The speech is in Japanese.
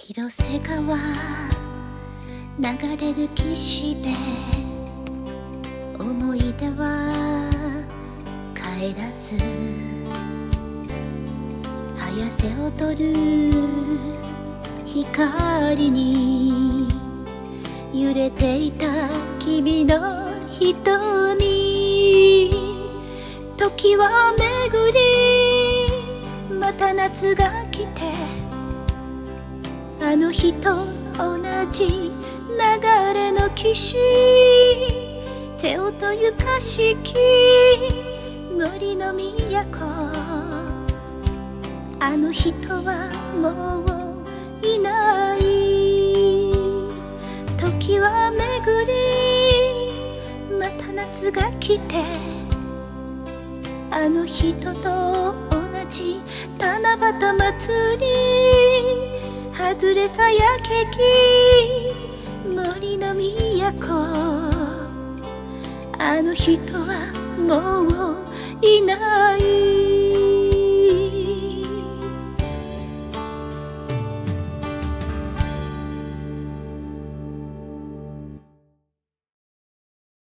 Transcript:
広瀬川流れる岸辺、思い出は帰らず、早瀬踊る光に揺れていた君の瞳。時は巡り、また夏が来て、あの日と同じ流れの岸、瀬尾とゆかしき森の都。あの人はもういない。時は巡り、また夏が来て、あの人と同じ七夕祭り、外れさやけき森の都。あの人はもういない。